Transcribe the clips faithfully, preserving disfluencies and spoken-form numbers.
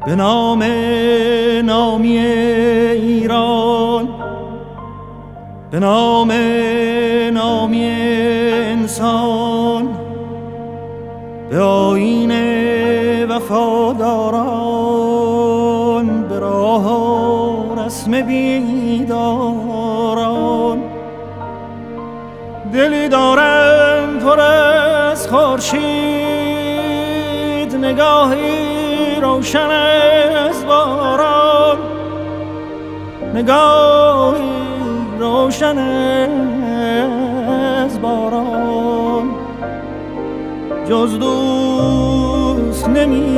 به نام نامی ایران، به نام نامی انسان، به آیین وفاداران، به راه و رسم بیداران. دلی دارم پر از خورشید، نگاهی روشن از باران، نگاهی روشن از باران. جز دوست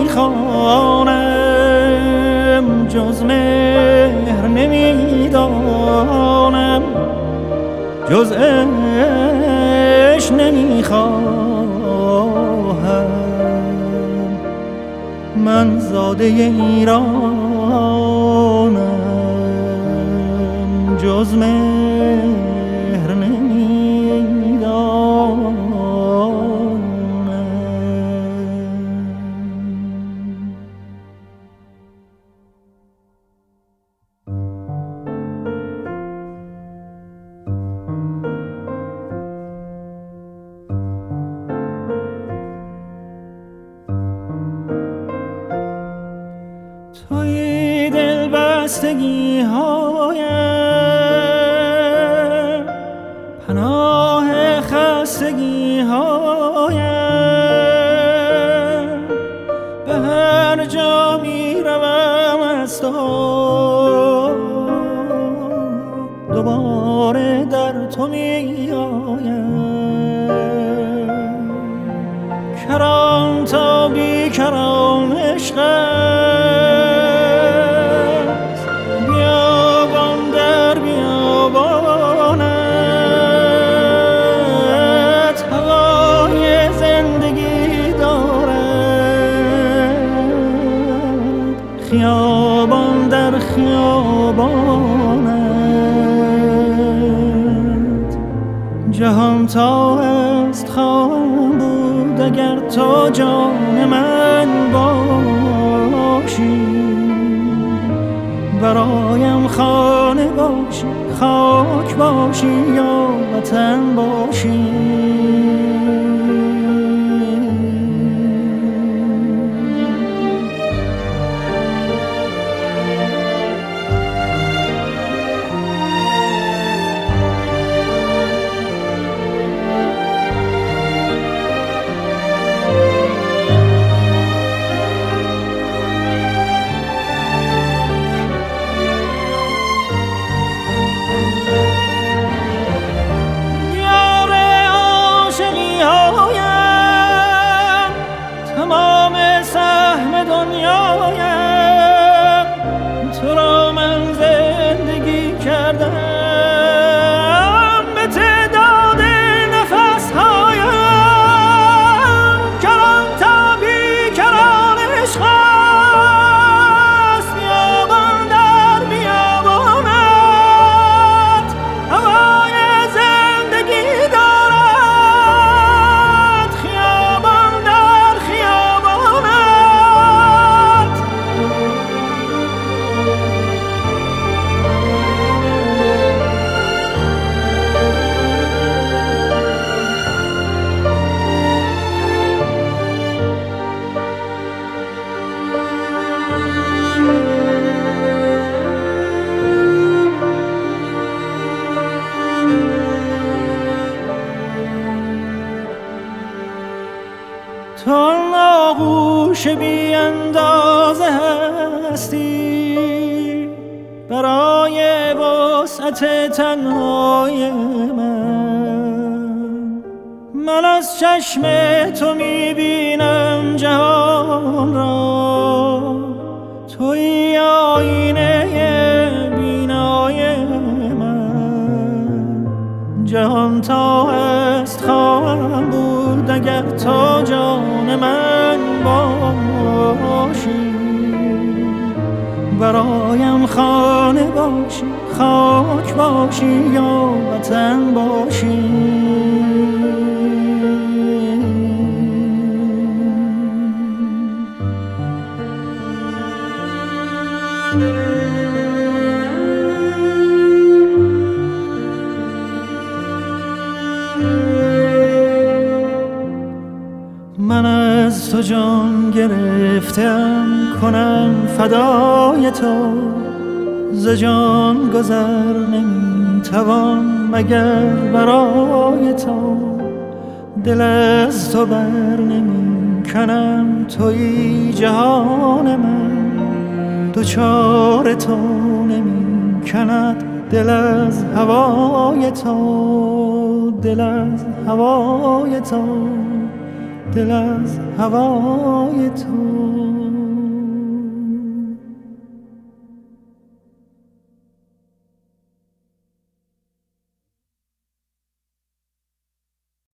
نمیخوانم، جز مهر نمیدانم، جز عشق نمیخواهم. من زاده ایرانم، جز مهر نمیدانم. توی دل بستگی هایم، پناه خستگی هایم. به هر جا می روم از تو، دوباره در تو می آیم. کرام تا بی کرام عشق خیابان در خیابانت. جهان تا است خواهم بود اگر تو جان من باشی. برایم خانه باشی، خاک باشی یا وطن باشی. تو را من زندگی کردم به تعداد نفس هایم. کران تا بی کران عشق است، بیابان در بیابانت. هوای زندگی دارد، خیابان در خیابانت. تو آغوش بی اندازه هستی برای وسعت تنهای من. من از چشم تو میبینم جهان را، توی آینه بینای من. جهان تا است خواهم بود اگر تو جان من باشی. برایم خانه باشی، خاک باشی یا وطن باشی. تو جان گرفتم کنم فدای تو، ز جان گذر نمیتوان مگر برای تو. دل از تو بر نمی کنم تویی جهان من، دوچار تو نمی کند دل از هوای تو، دل از هوای تو، دل از هوای تو.